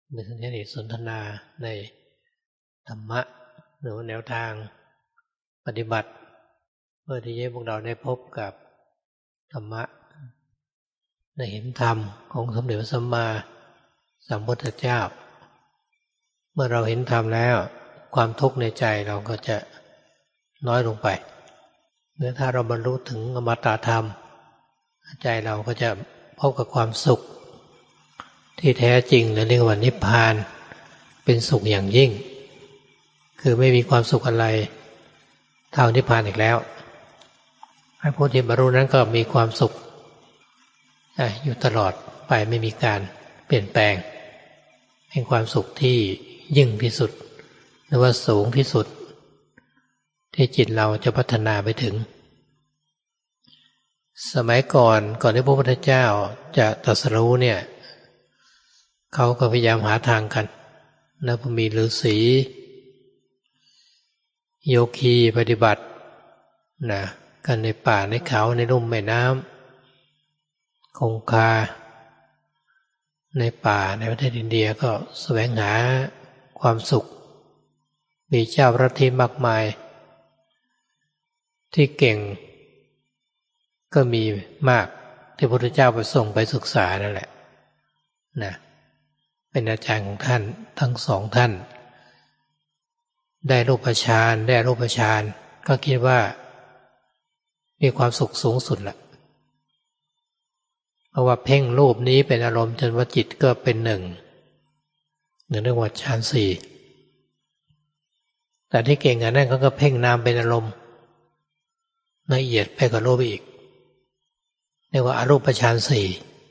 เป็นสนทนาในธรรมะหรือแนวทางปฏิบัติเพื่อที่จะให้พวกเราได้พบกับธรรมะได้เห็นธรรมของสมเด็จพระสัมมาสัมพุทธเจ้าเมื่อเราเห็นธรรมแล้วความทุกข์ในใจเราก็จะน้อยลงไปเมื่อถ้าเราบรรลุถึงอมตะธรรมใจเราก็จะพบกับความสุขที่แท้จริงเรียกว่านิพพานเป็นสุขอย่างยิ่งคือไม่มีความสุขอะไรเท่านิพพานอีกแล้วให้ผู้ที่บรรลุนั้นก็มีความสุขอยู่ตลอดไปไม่มีการเปลี่ยนแปลงเป็นความสุขที่ยิ่งที่สุดหรือว่าสูงที่สุดที่จิตเราจะพัฒนาไปถึงสมัยก่อนที่พระพุทธเจ้าจะตรัสรู้เนี่ยเขาก็พยายามหาทางกันแล้วก็มีฤาษีโยคีปฏิบัติกันในป่าในเขาในลุ่มแม่น้ำคงคาในป่าในประเทศอินเดียก็แสวงหาความสุขมีเจ้าลัทธิมากมายที่เก่งก็มีมากที่พระพุทธเจ้าไปส่งไปศึกษานั่นแหละเป็นอาจารย์ของท่านทั้งสองท่านได้รูปฌานได้อรูปฌานก็คิดว่ามีความสุขสูงสุดละเพราะว่าเพ่งรูปนี้เป็นอารมณ์จนว่าจิตก็เป็นหนึ่งเรียกว่าฌานสี่แต่ที่เก่งอันนั้นเขาก็เพ่งนามเป็นอารมณ์ละเอียดไปกว่ารูปอีกเรียกว่าอรูปฌานสี่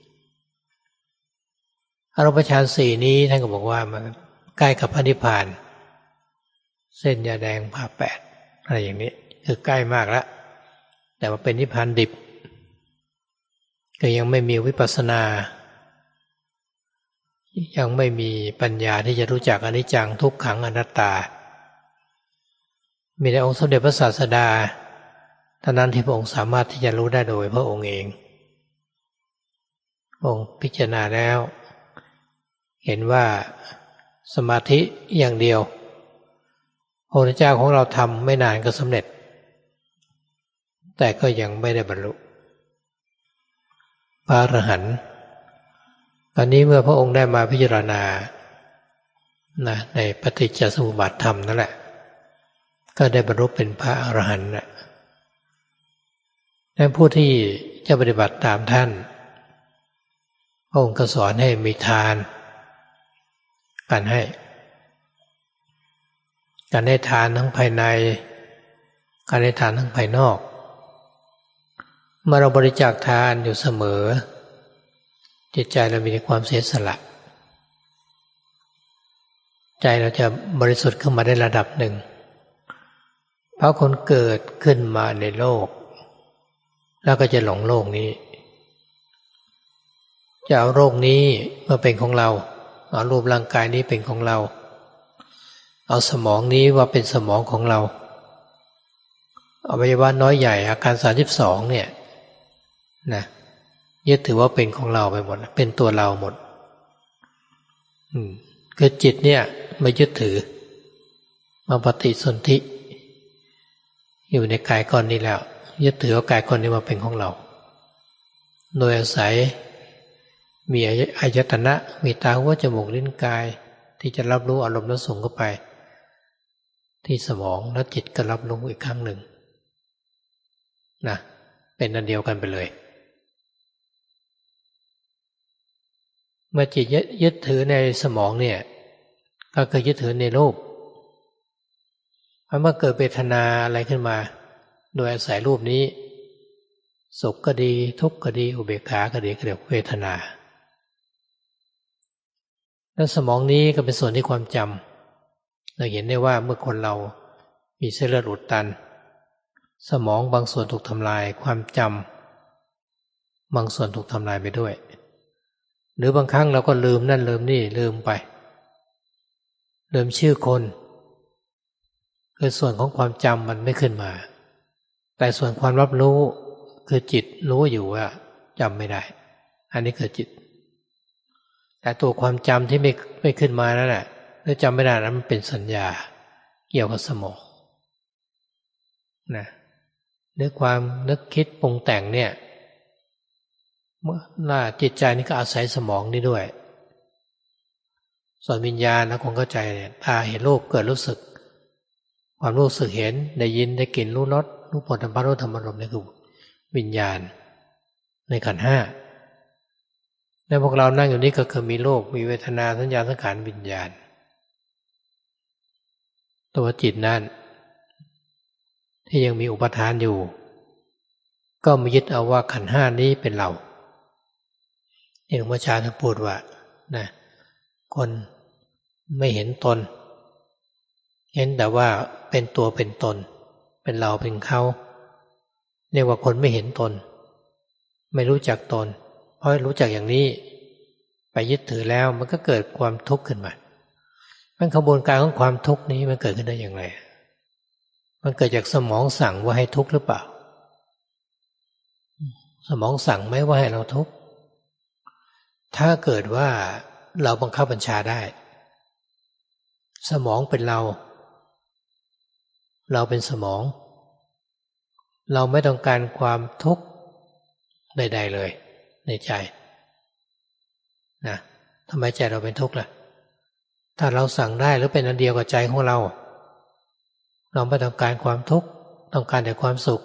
อรูปฌานสี่นี้ท่านก็บอกว่ามันใกล้กับพระนิพพานเส้นยาแดงผ่าแปดอะไรอย่างนี้คือใกล้มากแล้วแต่ว่าเป็นนิพพานดิบก็ยังไม่มีวิปัสสนายังไม่มีปัญญาที่จะรู้จักอนิจจังทุกขังอนัตตามีแต่องค์สมเด็จพระศาสดาเท่านั้นที่พระองค์สามารถที่จะรู้ได้โดยพระองค์เององค์พิจารณาแล้วเห็นว่าสมาธิอย่างเดียวพระพุทธเจ้าของเราทำไม่นานก็สำเร็จแต่ก็ยังไม่ได้บรรลุพระอรหันต์ตอนนี้เมื่อพระองค์ได้มาพิจารณาในปฏิจจสมุปบาทธรรมนั่นแหละก็ได้บรรลุเป็นพระอรหันต์และผู้ที่จะปฏิบัติตามท่านพระองค์ก็สอนให้มีทานการให้ทานทั้งภายในการให้ทานทั้งภายนอกเมื่อเราบริจาคทานอยู่เสมอจิตใจเรามีความเสียสละใจเราจะบริสุทธิ์ขึ้นมาได้ระดับหนึ่งเพราะคนเกิดขึ้นมาในโลกแล้วก็จะหลงโลกนี้จะเอาโลกนี้มาเป็นของเราเอารูปร่างกายนี้เป็นของเราเอาสมองนี้ว่าเป็นสมองของเราอวัยวะน้อยใหญ่อาการ32เนี่ยยึดถือว่าเป็นของเราไปหมดเป็นตัวเราหมดคือจิตเนี่ยไม่ยึดถือมาปฏิสนธิอยู่ในกายก้อนนี้แล้วยึดถือว่ากายก้อนนี้มาเป็นของเราโดยอาศัยมีอายตนะมีตาหูจมูกลิ้นกายที่จะรับรู้อารมณ์แล้วส่งเข้าไปที่สมองแล้วจิตก็รับรู้อีกครั้งหนึ่งเป็นอันเดียวกันไปเลยเมื่อจิตยึดถือในสมองเนี่ยก็คือยึดถือในรูปเมื่อเกิดเวทนาอะไรขึ้นมาโดยอาศัยรูปนี้สุขก็ดีทุกข์ก็ดีอุเบกขาก็ดีเรียกเวทนาแล้วสมองนี้ก็เป็นส่วนที่ความจำเราเห็นได้ว่าเมื่อคนเรามีเส้นเลือดอุดตันสมองบางส่วนถูกทำลายความจำบางส่วนถูกทำลายไปด้วยหรือบางครั้งเราก็ลืมนั่นลืมนี่ลืมไปลืมชื่อคนคือส่วนของความจำมันไม่ขึ้นมาแต่ส่วนความรับรู้คือจิตรู้อยู่ว่าจำไม่ได้อันนี้คือจิต แต่แต่ตัวความจำที่ไม่ขึ้นมานั่นแหละหรือจำไม่ได้นั้นมันเป็นสัญญาเกี่ยวกับสมองนะนึกความนึกคิดปรุงแต่งเนี่ยเมื่อหน้าจิตใจนี่ก็อาศัยสมองนี่ด้วยส่วนวิญญาณนะคงเข้าใจเนี่ยตาเห็นรูปเกิดรู้สึกความรู้สึกเห็นได้ยินได้กลิ่นรู้รสรู้ผลธรรมรู้ธรรมารมณ์นี่คือวิญญาณในขันธ์ห้าในพวกเรานั่งอยู่นี้ก็คือมีโลกมีเวทนาสัญญาสังขารวิญญาณตัวจิตนั้นที่ยังมีอุปทานอยู่ก็มายึดเอาว่าขันธ์ห้านี้เป็นเราที่หลวงพ่อชาท่านพูดว่านะคนไม่เห็นตนเห็นแต่ว่าเป็นตัวเป็นตนเป็นเราเป็นเขาเรียกว่าคนไม่เห็นตนไม่รู้จักตนเพราะรู้จักอย่างนี้ไปยึดถือแล้วมันก็เกิดความทุกข์ขึ้นมามันขบวนการของความทุกข์นี้มันเกิดขึ้นได้อย่างไรมันเกิดจากสมองสั่งว่าให้ทุกข์หรือเปล่าสมองสั่งไหมว่าให้เราทุกข์ถ้าเกิดว่าเราบังคับบัญชาได้สมองเป็นเราเป็นสมองเราไม่ต้องการความทุกข์ใดๆเลยในใจนะทำไมใจเราเป็นทุกข์ล่ะถ้าเราสั่งได้หรือเป็นอันเดียวกับใจของเราไม่ต้องการความทุกข์ต้องการแต่ความสุข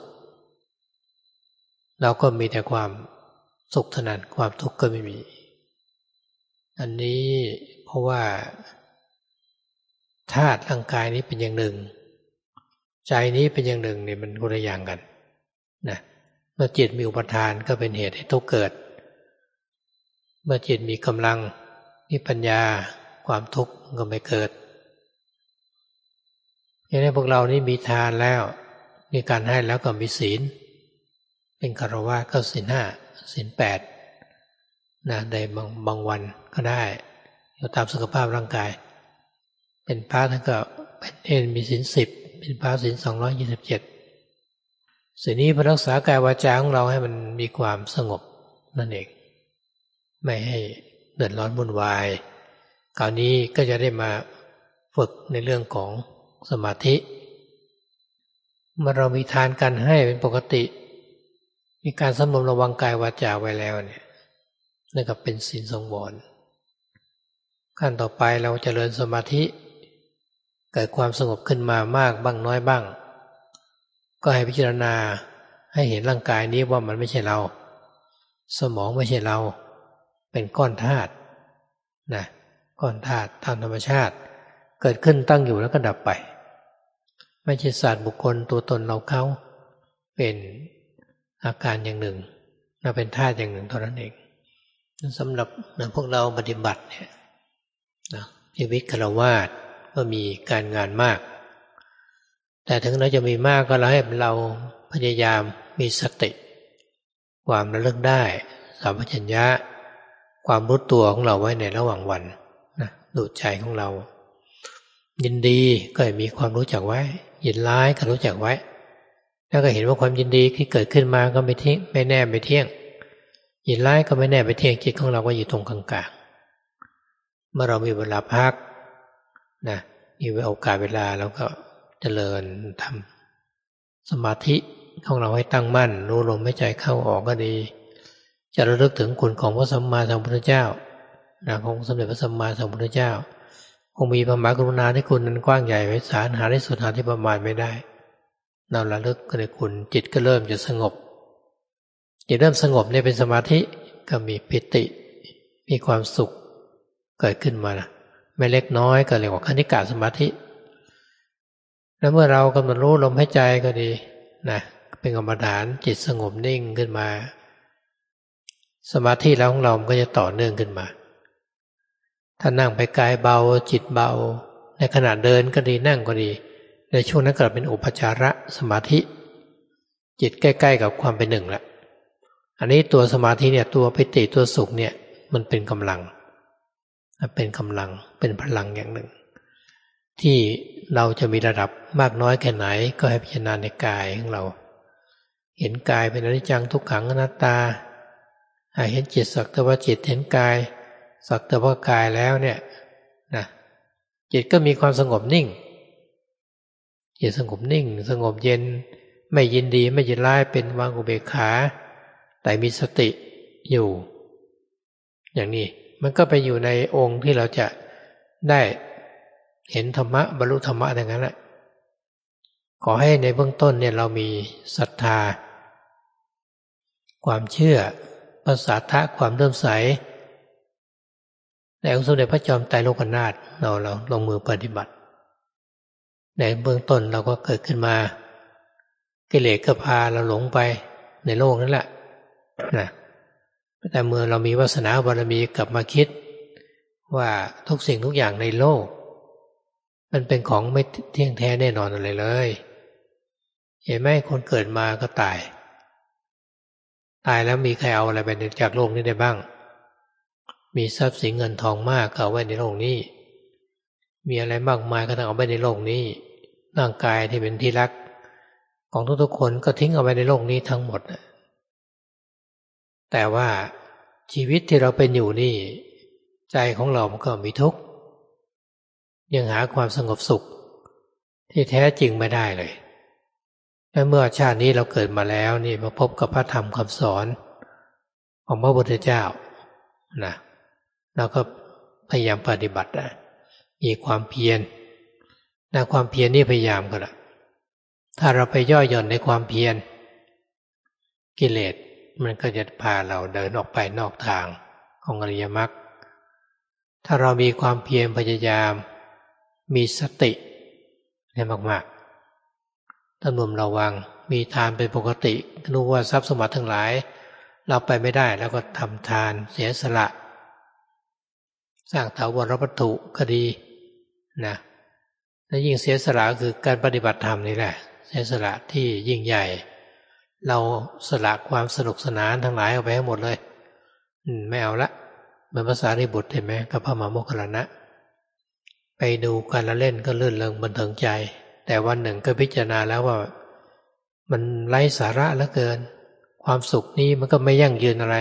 เราก็มีแต่ความสุขเท่านั้นความทุกข์ก็ไม่มีอันนี้เพราะว่าธาตุร่างกายนี้เป็นอย่างหนึ่งใจนี้เป็นอย่างหนึ่งเนี่ยมันคนละอย่างกันนะเมื่อจิตมีอุปทานก็เป็นเหตุให้ทุกข์เกิดเมื่อจิตมีกำลังมีปัญญาความทุกข์ก็ไม่เกิดอย่างนี้พวกเรานี่มีทานแล้วมีการให้แล้วก็มีศีลเป็นฆราวาสก็ศีล 5 ศีล 8นะในบางวันก็ได้อยู่ตามสุขภาพร่างกายเป็นพระท่านก็เป็นเณรมีศีล 10เป็นพระศีล 227ศีลนี้เพื่อรักษากายวาจาของเราให้มันมีความสงบนั่นเองไม่ให้เดือดร้อนวุ่นวายคราวนี้ก็จะได้มาฝึกในเรื่องของสมาธิเมื่อเรามีทานการให้เป็นปกติมีการสำรวมระวังกายวาจาไว้แล้วเนี่ยนั่นก็เป็นศีลสังวรขั้นต่อไปเราเจริญสมาธิเกิดความสงบขึ้นมามากบ้างน้อยบ้างก็ให้พิจารณาให้เห็นร่างกายนี้ว่ามันไม่ใช่เราสมองไม่ใช่เราเป็นก้อนธาตุนะก้อนธาตุตามธรรมชาติเกิดขึ้นตั้งอยู่แล้วก็ดับไปไม่ใช่สัตว์บุคคลตัวตนเราเขาเป็นอาการอย่างหนึ่งและเป็นธาตุอย่างหนึ่งเท่านั้นเองสำหรับพวกเราปฏิบัติเนี่ยชีวิตฆราวาสก็มีการงานมากแต่ถึงเราจะมีมากก็เราให้เราพยายามมีสติความระลึกได้สัมปชัญญะความรู้ตัวของเราไว้ในระหว่างวันนะดูใจของเรายินดีก็ให้มีความรู้จักไว้ยินร้ายก็รู้จักไว้แล้วก็เห็นว่าความยินดีที่เกิดขึ้นมาก็ไม่เที่ยงไม่แน่ไม่เที่ยงยินร้ายก็ไม่แน่ไม่เที่ยงจิตของเราก็อยู่ตรงกลางๆเมื่อเรามีเวลาพักนะมีโอกาสเวลาเราก็เจริญทำสมาธิของเราให้ตั้งมั่นรู้ลมหายใจเข้าออกก็ดีจะระลึกถึงคุณของพระสัมมาสัมพุทธเจ้าของสมเด็จพระสัมมาสัมพุทธเจ้าคงมีพระมหากรุณาธิคุณนั้นกว้างใหญ่ไพศาลหาได้สุดหาที่ประมาณไม่ได้เราระลึกในคุณจิตก็เริ่มจะสงบจิตเริ่มสงบเนี่ยเป็นสมาธิก็มีปิติมีความสุขเกิดขึ้นมาไม่เล็กน้อยก็เรียกว่าคณิกะสมาธิแล้วเมื่อเรากำหนดรู้ลมหายใจก็ดีนะเป็นกรรมฐานจิตสงบนิ่งขึ้นมาสมาธิแล้วของเราก็จะต่อเนื่องขึ้นมาถ้านั่งไปกายเบาจิตเบาในขณะเดินก็ดีนั่งก็ดีในช่วงนั้นก็เป็นอุปจารสมาธิจิตใกล้ๆกับความเป็นหนึ่งละอันนี้ตัวสมาธิเนี่ยตัวปิติตัวสุขเนี่ยมันเป็นกำลังเป็นพลังอย่างหนึ่งที่เราจะมีระดับมากน้อยแค่ไหนก็ให้พิจารณาในกายของเราเห็นกายเป็นอนิจจังทุกขังอนัตตาเห็นจิตสักแต่ว่าจิตเห็นกายสักแต่ว่ากายแล้วเนี่ยนะจิตก็มีความสงบนิ่งจิตสงบนิ่งสงบเย็นไม่ยินดีไม่ยินร้ายเป็นวางอุเบกขาแต่มีสติอยู่อย่างนี้มันก็ไปอยู่ในองค์ที่เราจะได้เห็นธรรมะบรรลุธรรมะอย่างนั้นแหละขอให้ในเบื้องต้นเนี่ยเรามีศรัทธาความเชื่อประสาทะความเลื่อมใสในองค์สมเด็จพระจอมไตรโลกนาถเราลงมือปฏิบัติในเบื้องต้นเราก็เกิดขึ้นมากิเลสก็พาเราหลงไปในโลกนั่นแหละนะแต่เมื่อเรามีวาสนาบารมีกลับมาคิดว่าทุกสิ่งทุกอย่างในโลกมันเป็นของไม่เที่ยงแท้แน่นอนอะไรเลยเห็นไหมคนเกิดมาก็ตายแล้วมีใครเอาอะไรไปจากโลกนี้ได้บ้างมีทรัพย์สินเงินทองมากก็เอาไว้ในโลกนี้มีอะไรมากมายก็ต้องเอาไว้ในโลกนี้ร่างกายที่เป็นที่รักของทุกๆคนก็ทิ้งเอาไว้ในโลกนี้ทั้งหมดแต่ว่าชีวิตที่เราเป็นอยู่นี่ใจของเรามันก็มีทุกข์ยังหาความสงบสุขที่แท้จริงไม่ได้เลยและเมื่อชาตินี้เราเกิดมาแล้วนี่มาพบกับพระธรรมคำสอนของพระพุทธเจ้านะเราก็พยายามปฏิบัติมีความเพียรความเพียรนี่พยายามก็ละถ้าเราไปย่อหย่อนในความเพียรกิเลสมันก็จะพาเราเดินออกไปนอกทางของอริยมรรคถ้าเรามีความเพียรพยายามมีสติให้มากๆตำรวมระวังมีทานเป็นปกติรู้ว่าทรัพย์สมบัติทั้งหลายเราไปไม่ได้แล้วก็ทำทานเสียสละสร้างถาวรวัตถุก็ดีนะและยิ่งเสียสละคือการปฏิบัติธรรมนี่แหละเสียสละที่ยิ่งใหญ่เราสละความสนุกสนานทั้งหลายเอาไปให้หมดเลยไม่เอาละเหมือนภาษาริบุตรเห็นไหมกับพระมหาโมคคัลลานะไปดูการละเล่นก็ลื่นเริงบันเทิงใจแต่วันหนึ่งก็พิจารณาแล้วว่ามันไร้สาระเหลือเกินความสุขนี้มันก็ไม่ยั่งยืนอะไร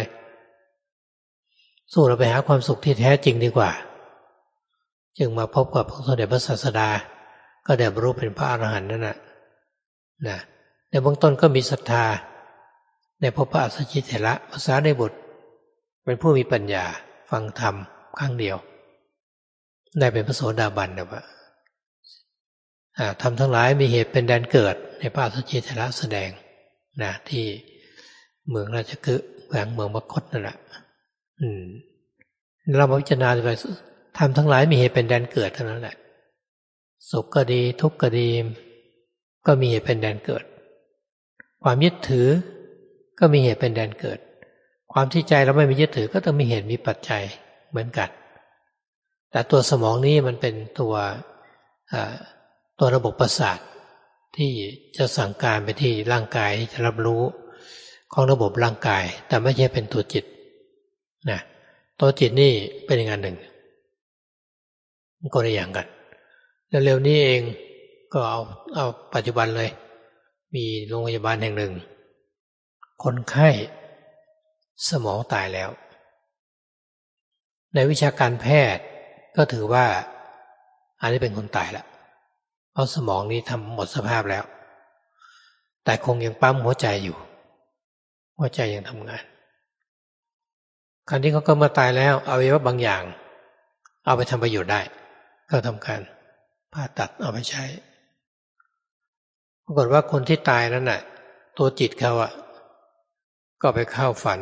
สู้เราไปหาความสุขที่แท้จริงดีกว่าจึงมาพบกับพระสมเด็จพระศาสดาก็ได้บรรลุเป็นพระอรหันต์นั่นนะในเบื้องต้นก็มีศรัทธาในพระอัสสชิเถระภาษาในบุตรเป็นผู้มีปัญญาฟังธรรมครั้งเดียวได้เป็นพระโสดาบันนะว่าธรรมทั้งหลายมีเหตุเป็นแดนเกิดในพระอัสสชิเถระแสดงที่เมืองราชคฤห์แขวงเมืองมคธนั่นแหละเรามาพิจารณาไปธรรมทั้งหลายมีเหตุเป็นแดนเกิดเท่านั้นแหละสุขก็ดีทุกข์ก็ดีก็มีเหตุเป็นแดนเกิดความยึดถือก็มีเหตุเป็นแดนเกิดความที่ใจเราไม่มียึดถือก็ต้องมีเหตุมีปัจจัยเหมือนกันแต่ตัวสมองนี้มันเป็นตัวระบบประสาทที่จะสั่งการไปที่ร่างกายที่จะรับรู้ของระบบร่างกายแต่ไม่ใช่เป็นตัวจิตนะตัวจิตนี่เป็นอย่างหนึ่งมันก็ได้อย่างกันแล้วเร็วนี้เองก็เอาปัจจุบันเลยมีโรงพยาบาลแห่งหนึ่งคนไข้สมองตายแล้วในวิชาการแพทย์ก็ถือว่าอันนี้เป็นคนตายแล้วเพราะสมองนี้ทำหมดสภาพแล้วแต่คงยังปั๊มหัวใจอยู่หัวใจยังทำงานคราวนี้เขาก็มาตายแล้วอวัยวะบางอย่างเอาไปทำประโยชน์ได้ก็ทำการผ่าตัดเอาไปใช้ปรากฏว่าคนที่ตายนั้นน่ะตัวจิตเขาก็ไปเข้าฝัน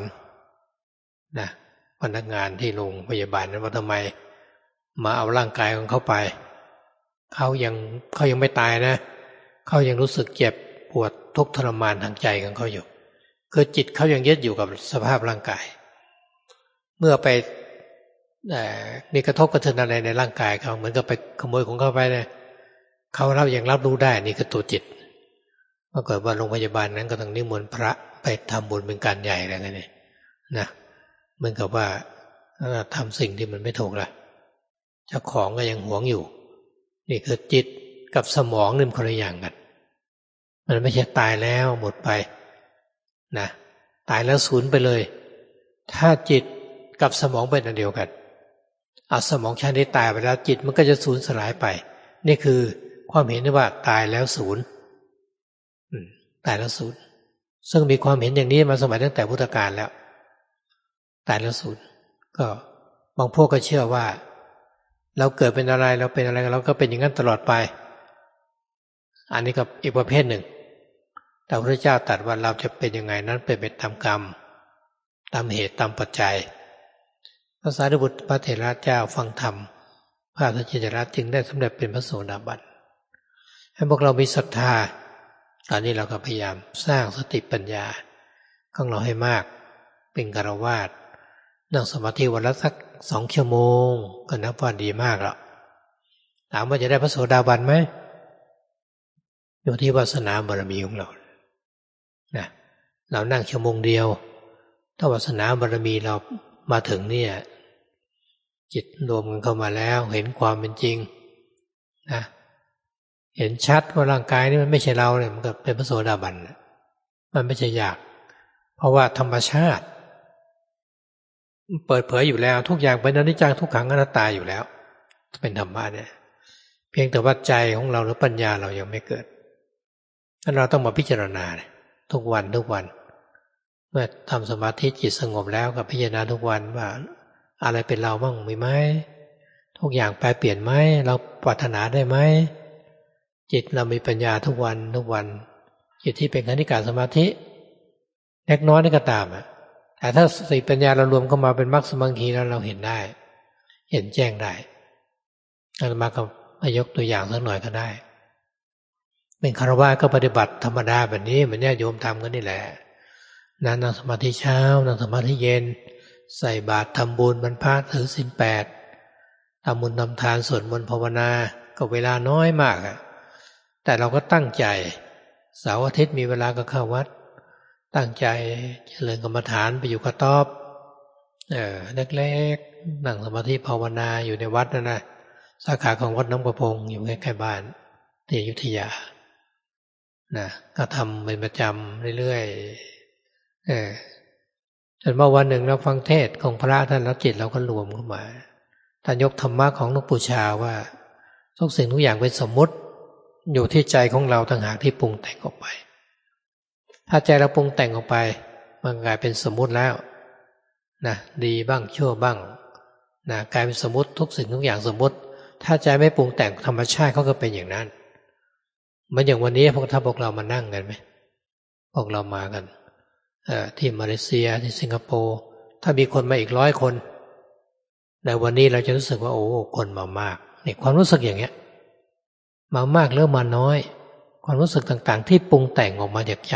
พนักงานที่โรงพยาบาลนั้นว่าทำไมมาเอาร่างกายของเขาไปเขายังไม่ตายนะเขายังรู้สึกเจ็บปวดทุกข์ทรมานทางใจของเขาอยู่คือจิตเขายังยึดอยู่กับสภาพร่างกายเมื่อไปมีกระทบกระเทือนอะไรในร่างกายเขาเหมือนกับไปขโมยของเขาไปเนี่ยเขายังรับรู้ได้นี่คือตัวจิตปรากฏว่าโรงพยาบาลนั้นก็ต้องนิมนต์พระไปทำบุญเป็นการใหญ่อะไรเงี้ยนะเหมือนกับว่าทำสิ่งที่มันไม่ถูกละเจ้าของก็ยังหวงอยู่นี่คือจิตกับสมองนี่มันคนละอย่างกันมันไม่ใช่ตายแล้วหมดไปตายแล้วสูญไปเลยถ้าจิตกับสมองเป็นอันเดียวกันสมองชั้นที่ตายไปแล้วจิตมันก็จะสูญสลายไปนี่คือความเห็นที่ว่าตายแล้วศูนย์ตายแล้วศูนย์ซึ่งมีความเห็นอย่างนี้มาสมัยตั้งแต่พุทธกาลแล้วตายแล้วศูนย์ก็บางพวกก็เชื่อว่าเราเกิดเป็นอะไรเราเป็นอะไรเราก็เป็นอย่างนั้นตลอดไปอันนี้ก็อีกประเภทหนึ่งแต่พระเจ้าตรัสว่าเราจะเป็นยังไงนั้นเป็นไปตามกรรมตามเหตุตามปัจจัยพระสารีบุตรพระเถระเจ้าฟังธรรมพระสัจจรัตจึงได้สำเร็จเป็นพระโสดาบันให้พวกเรามีศรัทธาตอนนี้เราก็พยายามสร้างสติปัญญาของเราให้มากเป็นฆราวาสนั่งสมาธิวันละสัก2 ชั่วโมงก็นับว่าดีมากแล้วถามว่าจะได้พระโสดาบันไหมอยู่ที่วาสนาบารมีของเรานะเรานั่งชั่วโมงเดียวถ้าวาสนาบารมีเรามาถึงเนี่ยจิตรวมกันเข้ามาแล้วเห็นความเป็นจริงนะเห็นชัดว่าร่างกายนี่มันไม่ใช่เราเนี่ยมันก็เป็นพระโสดาบันมันไม่ใช่ยากเพราะว่าธรรมชาติเปิดเผยอยู่แล้วทุกอย่างเป็นอนิจจังทุกขังอนัตตาอยู่แล้วเป็นธรรมะเนี่ยเพียงแต่ว่าใจของเราหรือปัญญาเรายังไม่เกิดงั้นเราต้องมาพิจารณาทุกวันเมื่อทำสมาธิจิตสงบแล้วก็พิจารณาทุกวันว่าอะไรเป็นเราบ้างมีไหมทุกอย่างแปรเปลี่ยนไหมเราปรารถนาได้ไหมจิตเรามีปัญญาทุกวันจิตที่เป็นคณิกาสมาธิเล็กน้อยนี่ก็ตามแต่ถ้าสติปัญญาเรารวมเข้ามาเป็นมรรคสมังคีแล้วเราเห็นได้เห็นแจ้งได้อาตมาก็ยกตัวอย่างสักหน่อยก็ได้เป็นฆราวาสก็ปฏิบัติธรรมดาแบบนี้เหมือนญาติโยมทำกันนี่แหละนั่งสมาธิเช้านั่งสมาธิเย็นใส่บาตรทำบุญบรรพชถือศีล 8ทำบุญทำทานสวดมนต์ภาวนาก็เวลาน้อยมากแต่เราก็ตั้งใจเสาร์อาทิตย์มีเวลาก็เข้าวัดตั้งใจเจริญกรรมฐานไปอยู่กระต๊อบเล็กๆนั่งสมาธิภาวนาอยู่ในวัดนะสาขาของวัดน้ำประพงอยู่ใกล้ๆบ้านที่อยุธยาก็ทำเป็นประจำเรื่อยๆจนเมื่อวันหนึ่งเราฟังเทศน์ของพระท่านแล้วจิตเราก็รวมเข้ามาท่านยกธรรมะของหลวงปู่ชาว่าทุกสิ่งทุกอย่างเป็นสมมุติอยู่ที่ใจของเราต่างหากที่ปรุงแต่งออกไปถ้าใจเราปรุงแต่งออกไปมันกลายเป็นสมมุติแล้วดีบ้างชั่วบ้างกลายเป็นสมมุติทุกสิ่งทุกอย่างสมมุติถ้าใจไม่ปรุงแต่งธรรมชาติเขาก็เป็นอย่างนั้นเหมือนอย่างวันนี้พวกเรามานั่งกันไหมพวกเรามากันที่มาเลเซียที่สิงคโปร์ถ้ามีคนมาอีก100 คนในวันนี้เราจะรู้สึกว่าโอ้คนมามากนี่ความรู้สึกอย่างเงี้ยมามากหรือมาน้อยความรู้สึกต่างๆที่ปรุงแต่งออกมาจากใจ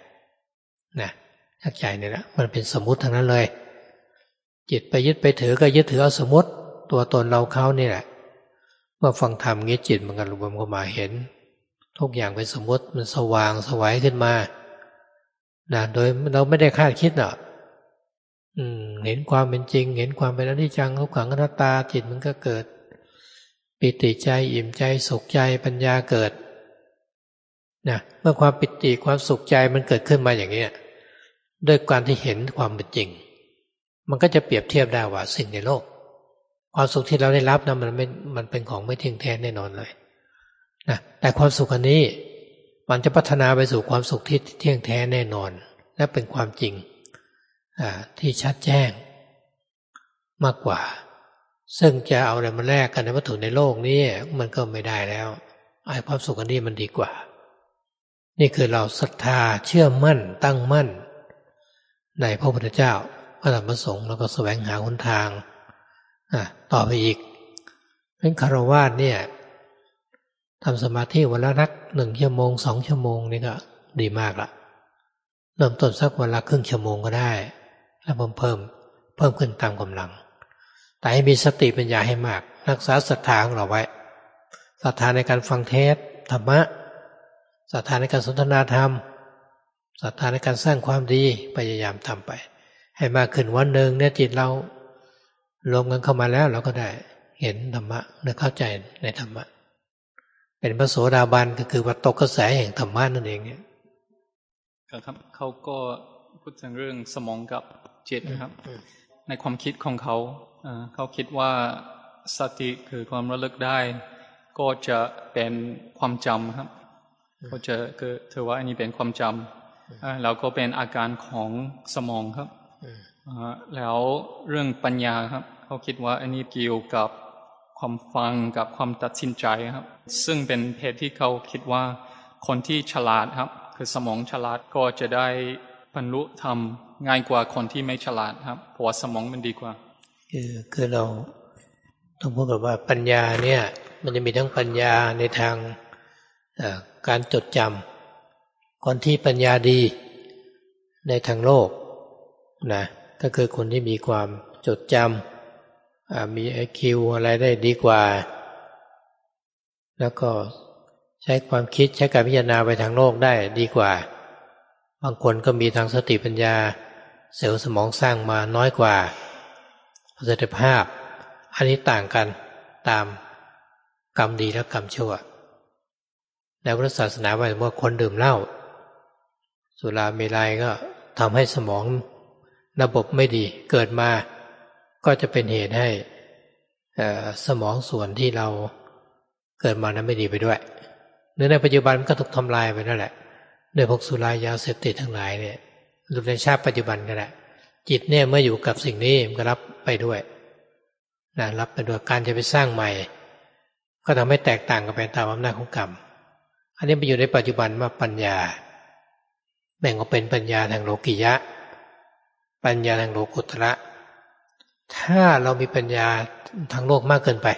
จากใจนี่แหละมันเป็นสมมุติทั้งนั้นเลยจิตไปยึดไปถือก็ยึดถือเอาสมมุติตัวตนเราเขานี่แหละเมื่อฟังธรรมงี้จิตมันก็รวมเข้ามาเห็นทุกอย่างเป็นสมมุติมันสว่างสวัยขึ้นมาโดยเราไม่ได้คาดคิดเห็นความเป็นจริงเห็นความเป็นอนิจจังทุกขังอนัตตาจิตมันก็เกิดปิติใจอิ่มใจสุขใจปัญญาเกิดเมื่อความปิติความสุขใจมันเกิดขึ้นมาอย่างนี้ด้วยการที่เห็นความเป็นจริงมันก็จะเปรียบเทียบได้ว่าสิ่งในโลกความสุขที่เราได้รับมันเป็นของไม่เที่ยงแท้แน่นอนเลยแต่ความสุขอันนี้มันจะพัฒนาไปสู่ความสุขที่เที่ยงแท้แน่นอนและเป็นความจริงที่ชัดแจ้งมากกว่าซึ่งจะเอาอะไรมาแลกกันในวัตถุในโลกนี้มันก็ไม่ได้แล้วความสุขอันนี้มันดีกว่านี่คือเราศรัทธาเชื่อมั่นตั้งมั่นในพระพุทธเจ้าพระธรรมพระสงฆ์แล้วก็แสวงหาหนทางต่อไปอีกเป็นฆราวาสเนี่ยทำสมาธิวันละนัก1 ชั่วโมง2 ชั่วโมงนี่ก็ดีมากละเริ่มต้นสักวันละครึ่งชั่วโมงก็ได้แล้วเพิ่มขึ้นตามกำลังแต่ให้มีสติปัญญาให้มากรักษาศรัทธาของเราไว้ศรัทธาในการฟังเทศน์ธรรมะศรัทธาในการสนทนาธรรมศรัทธาในการสร้างความดีพยายามทำไปให้มากขึ้นวันหนึ่งเนี่ยจิตเรารวมกันเข้ามาแล้วเราก็ได้เห็นธรรมะได้เข้าใจในธรรมะเป็นพระโสดาบันก็คือว่าตกกระแสแห่งธรรมะนั่นเองเนี่ยครับเขาก็พูดถึงเรื่องสมองกับจิตนะครับในความคิดของเขาเขาคิดว่าสติคือความระลึกได้ก็จะเป็นความจำครับก็จะถือว่าอันนี้เป็นความจำแล้วก็เป็นอาการของสมองครับแล้วเรื่องปัญญาครับเขาคิดว่าอันนี้เกี่ยวกับความฟังกับความตัดสินใจครับซึ่งเป็นเหตุที่เขาคิดว่าคนที่ฉลาดครับคือสมองฉลาดก็จะได้บรรลุธรรมง่ายกว่าคนที่ไม่ฉลาดครับเพราะว่าสมองมันดีกว่าคือเราต้องพูดกันว่าปัญญาเนี่ยมันจะมีทั้งปัญญาในทางการจดจำคนที่ปัญญาดีในทางโลกนะก็คือคนที่มีความจดจำมี IQ อะไรได้ดีกว่าแล้วก็ใช้ความคิดใช้การพิจารณาไปทางโลกได้ดีกว่าบางคนก็มีทางสติปัญญาเซลล์สมองสร้างมาน้อยกว่าประสิทธิภาพอันนี้ต่างกันตามกรรมดีและกรรมชั่วในพุทธศาสนาหมายถึงว่าคนดื่มเหล้าสุราเมลัยก็ทำให้สมองระบบไม่ดีเกิดมาก็จะเป็นเหตุให้สมองส่วนที่เราเกิดมานั้นไม่ดีไปด้วยหรือในปัจจุบันมันก็ถูกทำลายไปนั่นแหละด้วยพวกสุรายาเสพติดทั้งหลายเนี่ยดูในชาติปัจจุบันก็แหละจิตเนี่ยเมื่ออยู่กับสิ่งนี้มันก็รับไปด้วยนะรับไปด้วยการจะไปสร้างใหม่ก็ทำให้แตกต่างกันไปตามอำนาจของกรรมอันนี้ไปอยู่ในปัจจุบันมาปัญญาแบ่งออกเป็นปัญญาทางโลกิยะปัญญาทางโลกุตระถ้าเรามีปัญญาทางโลกมากเกินไป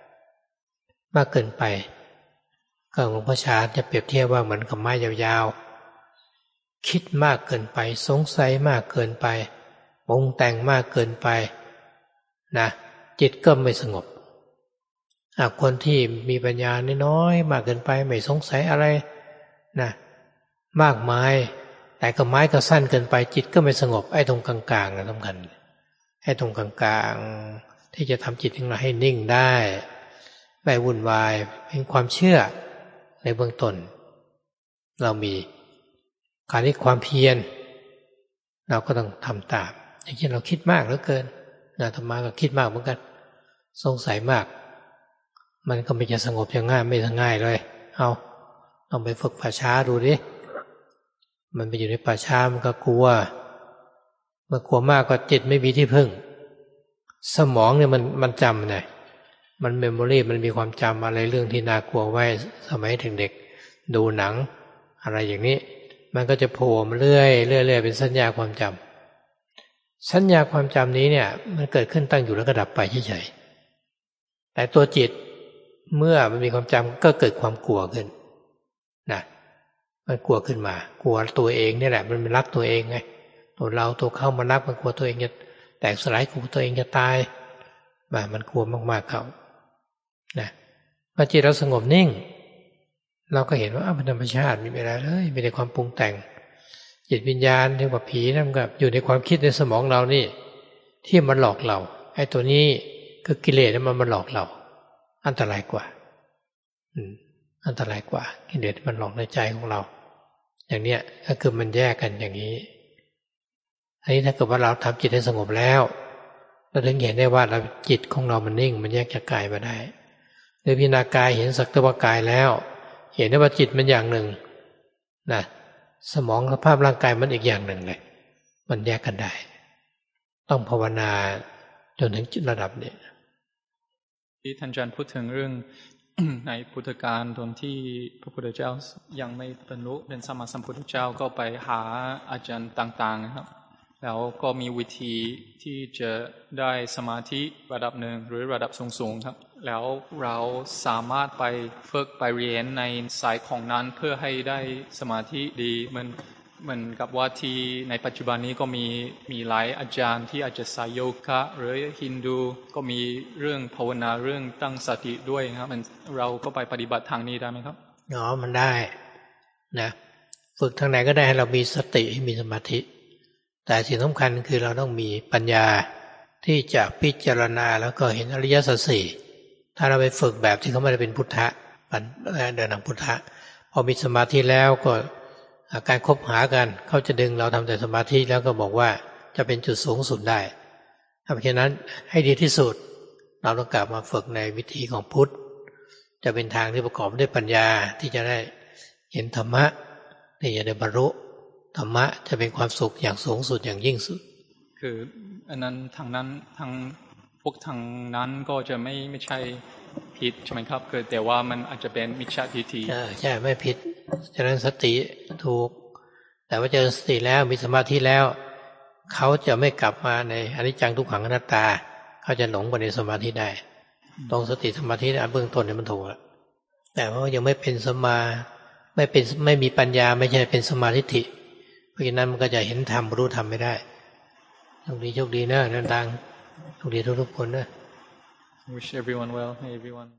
ก็หลวงพ่อชาจะเปรียบเทียบว่าเหมือนกับไม้ยาวๆคิดมากเกินไปสงสัยมากเกินไปปรุงแต่งมากเกินไปนะจิตก็ไม่สงบคนที่มีปัญญาน้อยๆมากเกินไปไม่สงสัยอะไรนะมากมายแต่ก็ไม้ก็สั้นเกินไปจิตก็ไม่สงบไอ้ตรงกลางๆนะสำคัญไอ้ตรงกลางๆที่จะทำจิตของเราให้นิ่งได้ไม่วุ่นวายเป็นความเชื่อในเบื้องต้นเรามีการที่ความเพียรเราก็ต้องทำตามอย่างเช่นเราคิดมากเหลือเกินนะธรรมะก็คิดมากเหมือนกันสงสัยมากมันก็ไม่จะสงบอย่างง่ายไม่ง่ายเลยเอาต้องไปฝึกป่าช้าดูดิมันไปอยู่ในป่าช้ามันก็กลัวเมื่อกลัวมากก็จิตไม่มีที่พึ่งสมองเนี่ยมันจำไงมันเมมโมรี่มันมีความจำอะไรเรื่องที่น่ากลัวไว้สมัยเด็กๆดูหนังอะไรอย่างนี้มันก็จะโผล่มาเรื่อยเป็นสัญญาความจำสัญญาความจำนี้เนี่ยมันเกิดขึ้นตั้งอยู่แล้วก็ดับไปเฉยๆแต่ตัวจิตเมื่อมันมีความจำก็เกิดความกลัวขึ้นนะมันกลัวขึ้นมากลัวตัวเองนี่แหละมันรักตัวเองไงตัวเราตัวเข้ามารักมันกลัวตัวเองจะแตกสลายกลัวตัวเองจะตายมันกลัวมากๆเขานะพอจิตเราสงบนิ่งเราก็เห็นว่าเป็นธรรมชาติไม่มีอะไรเลยมีแต่ความปรุงแต่งจิตวิญญาณเรียกว่าผีนั่นก็อยู่ในความคิดในสมองเรานี่ที่มันหลอกเราไอ้ตัวนี้คือกิเลสมันหลอกเราอันตรายกว่าอันตรายกว่ากิเลสมันหลอกในใจของเราอย่างเนี้ยก็คือมันแยกกันอย่างนี้อันนี้ถ้าเกิดว่าเราทำจิตให้สงบแล้วเราถึงเห็นได้ว่าเราจิตของเรามันนิ่งมันแยกจากกายมาได้หรือพิจารณากายเห็นสักแต่ว่ากายแล้วเห็นได้ว่าจิตมันอย่างหนึ่งนะสมองสภาพร่างกายมันอีกอย่างหนึ่งเลยมันแยกกันได้ต้องภาวนาจนถึงจุดระดับนี้ที่ท่านอาจารย์พูดถึงเรื่อง ในพุทธกาลตอนที่พระพุทธเจ้ายังไม่บรรลุเป็นสัมมาสัมพุทธเจ้าก็ไปหาอาจารย์ต่างๆนะครับแล้วก็มีวิธีที่จะได้สมาธิระดับหนึ่งหรือระดับสูงๆครับแล้วเราสามารถไปฝึกไปเรียนในสายของนั้นเพื่อให้ได้สมาธิดีเหมือนกับว่าที่ในปัจจุบันนี้ก็มีหลายอาจารย์ที่อาจจะสายโยคะหรือฮินดูก็มีเรื่องภาวนาเรื่องตั้งสติด้วยครับเราก็ไปปฏิบัติทางนี้ได้ไหมครับมันได้นะฝึกทางไหนก็ได้ให้เรามีสติให้มีสมาธิแต่สิ่งสำคัญคือเราต้องมีปัญญาที่จะพิจารณาแล้วก็เห็นอริยสัจสี่ถ้าเราไปฝึกแบบที่เขาไม่ได้เป็นพุทธะเดินทางพุทธะพอมีสมาธิแล้วก็การคบหากันเขาจะดึงเราทำแต่สมาธิแล้วก็บอกว่าจะเป็นจุดสูงสุดได้เพราะฉะนั้นให้ดีที่สุดเราต้องกลับมาฝึกในวิธีของพุทธจะเป็นทางที่ประกอบด้วยปัญญาที่จะได้เห็นธรรมะที่จะได้บรรลุธรรมะจะเป็นความสุขอย่างสูงสุดอย่างยิ่งสุดคืออันนั้นทางนั้นทางพวกทางนั้นก็จะไม่ใช่ผิดใช่ไหมครับคือแต่ว่ามันอาจจะเป็นมิจฉาทิฏฐิใช่ไม่ผิดเจริญสติถูกแต่ว่าเจริญสติแล้วมีสมาธิแล้วเขาจะไม่กลับมาในอนิจจังทุกขังอนัตตาเขาจะหลงไปในสมาธิได้ตรงสติสมาธิอันเบื้องต้นเนี่ยมันถูกแล้วแต่ว่ายังไม่เป็นสมาไม่มีปัญญาไม่ใช่เป็นสมาธิ เพราะฉะนั้นมันก็จะเห็นธรรมรู้ธรรมไม่ได้โชคดีนะเดินทางโชคดีทุกคนนะ Wish everyone well. Hey everyone.